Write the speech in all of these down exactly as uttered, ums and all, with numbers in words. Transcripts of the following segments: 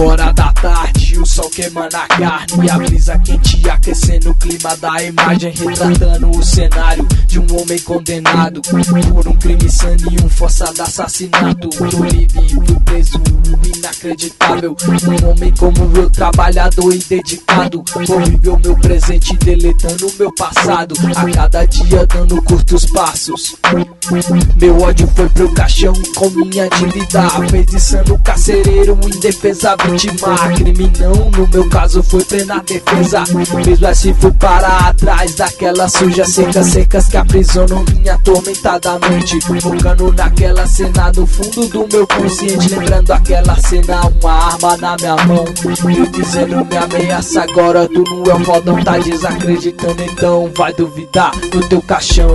Uma hora da tarde, o sol queimando a carne, a brisa quente aquecendo o clima da imagem, retratando o cenário de um homem condenado por um crime insano e um forçado assassinato. Tô livre, fui preso, inacreditável. Um homem como eu, trabalhador e dedicado, vou viver o meu presente deletando o meu passado, a cada dia dando curtos passos. Meu ódio foi pro caixão com minha dívida, feitiçando o carcereiro, indefesa vítima. Crime não, no meu caso foi plena defesa. Mesmo assim fui para atrás daquelas sujas secas, secas que aprisionam minha atormentada mente. Focando naquela cena do fundo do meu consciente, lembrando aquela cena, uma arma na minha mão, eu dizendo me ameaça agora, tu não é um fodão, tá desacreditando, então vai duvidar no teu caixão.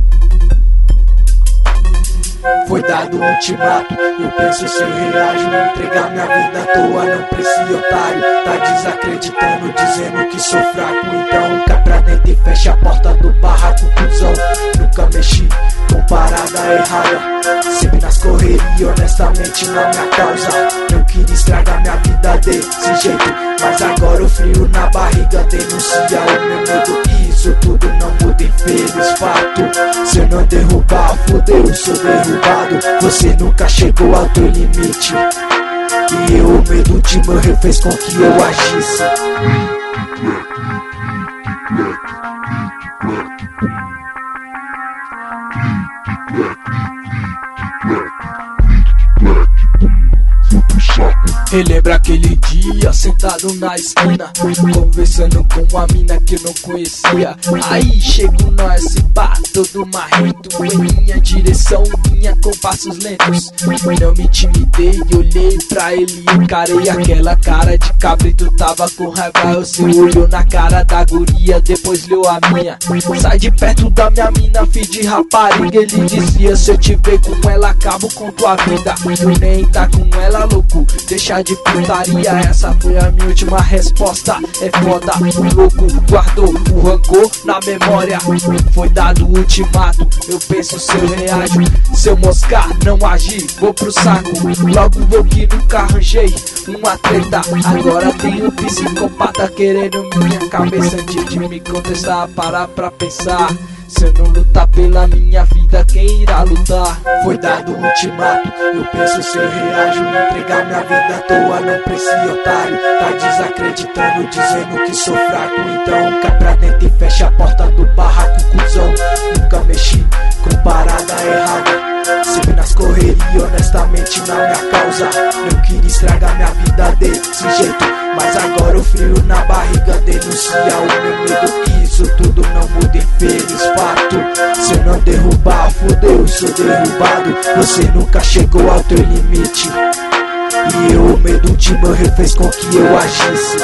Foi dado um ultimato, eu penso se eu reajo, entregar minha vida à toa, não preciso otário. Tá desacreditando, dizendo que sou fraco, então cai pra dentro e fecha a porta do barraco, cuzão. Nunca mexi com parada errada, sempre nas correrias, honestamente na minha causa. Não queria estragar minha vida desse jeito, mas agora o frio na barriga denuncia o meu medo. Isso tudo não muda, infeliz fato. Se eu não derrubar, fodeu, sou derrubado. Você nunca chegou ao teu limite, e eu, o medo de morrer fez com que eu agisse. Relembra aquele dia sentado na esquina, conversando com uma mina que eu não conhecia. Aí chegou nós, esse bar todo marrento, em minha direção vinha com passos lentos. Não me intimidei, olhei pra ele e encarei aquela cara de cabrito. Tava com raiva, você olhou na cara da guria, depois leu a minha. Sai de perto da minha mina, filho de rapariga. Ele dizia, se eu te ver com ela, acabo com tua vida. Tu nem tá com ela, louco, deixa de putaria. Essa foi a minha última resposta. É foda, o louco guardou o rancor na memória. Foi dado o ultimato, eu penso se eu reajo. Se eu moscar, não agir, vou pro saco. Logo eu que nunca arranjei uma treta, agora tenho psicopata querendo minha cabeça. Antes de me contestar, parar pra pensar. Se eu não lutar pela minha vida, quem irá lutar? Foi dado o ultimato, eu penso se eu reajo. Entregar minha vida à toa, não preciso otário. Tá desacreditando, dizendo que sou fraco, então cai pra dentro e fecha a porta do barraco, cuzão. Nunca mexi com parada errada, sempre nas correrias, honestamente na minha causa. Não queria estragar minha vida desse jeito, mas agora o frio na barriga denuncia o meu medo. Isso tudo não muda, infeliz fato. Se eu não derrubar, fodeu, sou derrubado. Você nunca chegou ao teu limite, e eu, o medo de morrer fez com que eu agisse.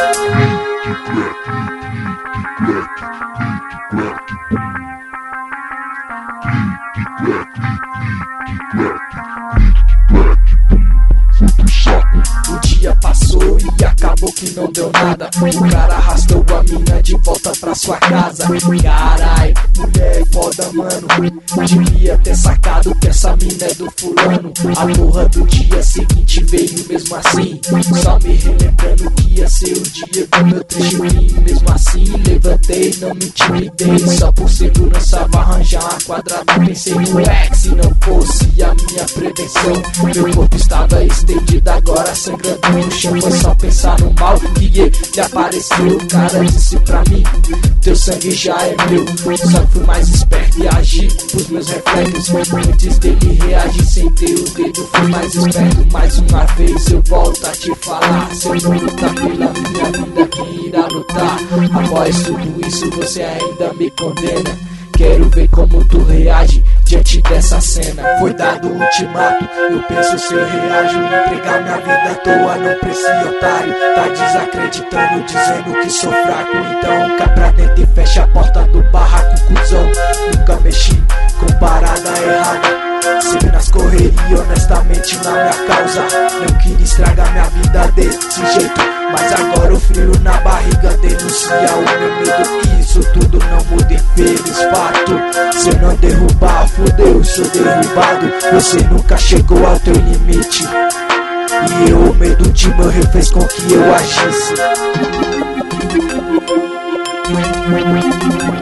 O dia passou e acabou que não deu nada. O cara arrastou a mina de volta pra sua casa. Carai, mulher é foda, mano. Devia ter sacado que essa mina é do fulano. A porra do dia seguinte veio mesmo assim, só me relembrando que ia ser o dia do meu trecho fim. Mesmo assim levantei, não me intimidei, só por segurança vou arranjar uma quadrada. Pensei no ex, se não fosse a minha prevenção. Meu corpo estava estendido, agora sangrando no chão. Foi só pensar no mal que ele apareceu. O cara disse pra mim, teu sangue já é meu. Só fui mais esperto e agi pros meus reflexos. Antes dele reagir sem ter o dedo, fui mais esperto. Mais uma vez eu volto a te falar, se eu não lutar pela minha vida, quem irá lutar? Após tudo isso você ainda me condena. Quero ver como tu reage diante dessa cena. Foi dado o ultimato, eu penso se eu reajo. Entregar minha vida à toa, não preciso otário. Tá desacreditando, dizendo que sou fraco, então cai pra dentro e fecha a porta do barraco, cuzão. Nunca mexi com parada errada, sempre nas correrias, honestamente na minha causa. Não queria estragar minha vida desse jeito, mas agora o frio na barriga denuncia o meu medo. Isso tudo não muda, infeliz fato. Se eu não derrubar, fodeu, sou derrubado. Você nunca chegou ao teu limite, E o medo de morrer fez com que eu agisse.